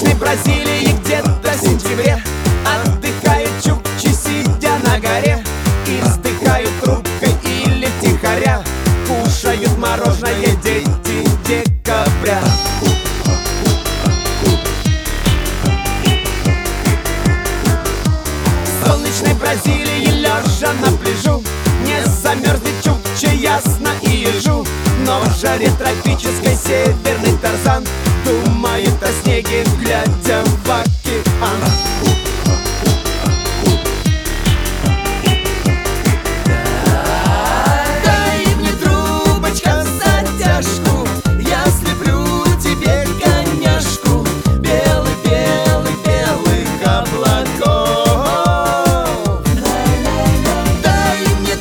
солнечной Бразилии где-то в сентябре отдыхают чукчи, сидя на горе, и вздыхают трубкой или втихаря кушают мороженое дети декабря. В солнечной Бразилии лежа на пляжу не замерзнет чукча ясно и ежу, но в жаре тропической северный Тарзан думает о снеге, глядя в океан. Дай мне, трубочка, затяжку, я слеплю тебе коняшку белых облаков. Дай мне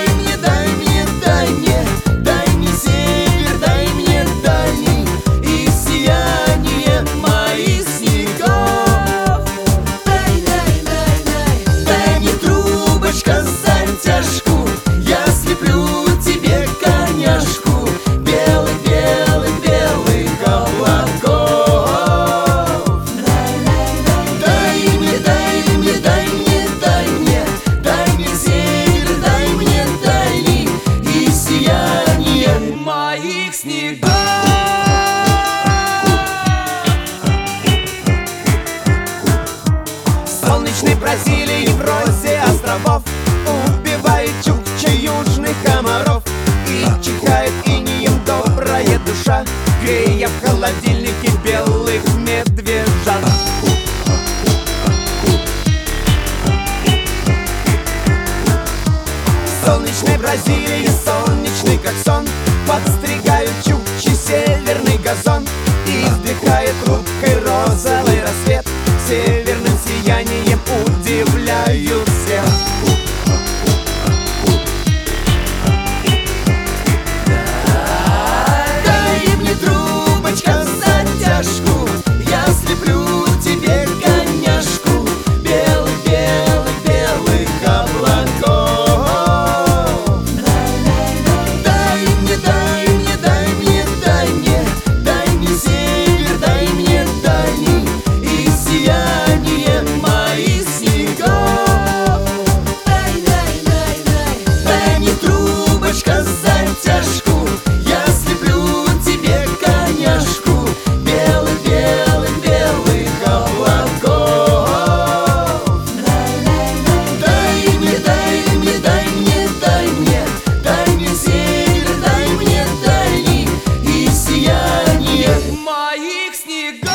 север, дай мне дальний и сияние моих снегов. Дай мне, трубочка, затяжку, я слеплю тебе коняшку белых облаков. Дай мне север, дай мне дальний и сияние моих снегов. В солнечной Бразилии в розе островов убивает чукча южных комаров, и чихает инеем добрая душа, грея в холодильнике белых медвежат. В солнечной Бразилии солнечный как сон подстригают чукчи северный газон, и вдыхает трубкой розовый рассвет, северным сиянием удивляют всех. Дай мне, трубочка, затяжку, я слеплю тебе коняшку белых облаков. Дай мне север, дай мне дальний и сияние моих снегов. Дай мне, трубочка, затяжку, я слеплю тебе коняшку белых облаков. Дай мне север, дай мне дальний и сияние моих снегов. Дай мне, трубочка, затяжку, я слеплю тебе коняшку белых облаков. Дай мне север, дай мне дальний и сияние моих снегов. Дай мне, трубочка, затяжку, я слеплю тебе коняшку белых облаков. Дай мне, дай мне север, дай мне дальний и сияние моих снегов. Дай мне, трубочка, затяжку, я слеплю тебе коняшку белых облаков. Дай мне, дай мне моих снегов.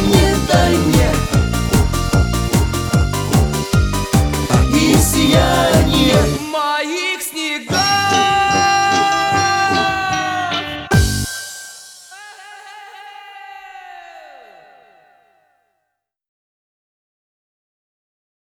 И сияние